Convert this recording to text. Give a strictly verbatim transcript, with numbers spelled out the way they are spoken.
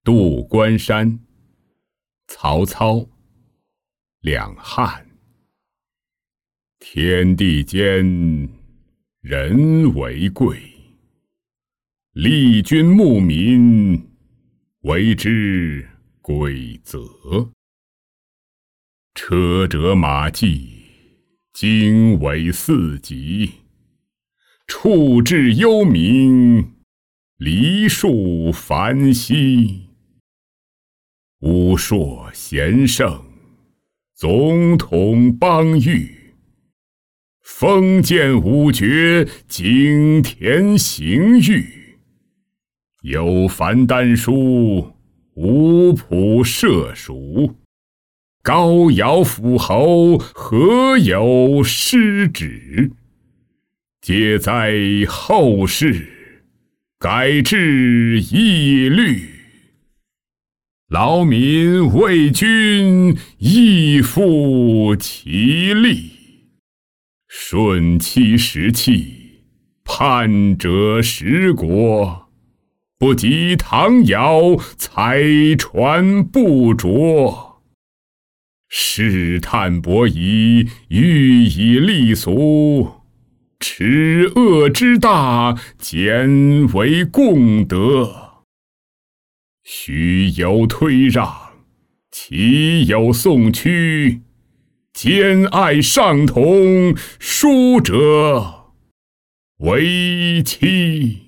渡关山，曹操。两汉。天地间，人为贵。利君慕民，为之贵则。车辙马迹，经纬四极。处置幽冥，梨树繁稀。武硕贤圣，总统邦域。封建武绝，经田行域。有凡丹书，无谱射蜀。高尧辅侯，何有失止？皆在后世，改制义律。劳民为君，亦复其利。顺其时气，叛者十国。不及唐尧，采船不着。试探伯夷，欲以立俗。耻恶之大，简为共德。许有推让，岂有送屈？兼爱上同，疏者为妻。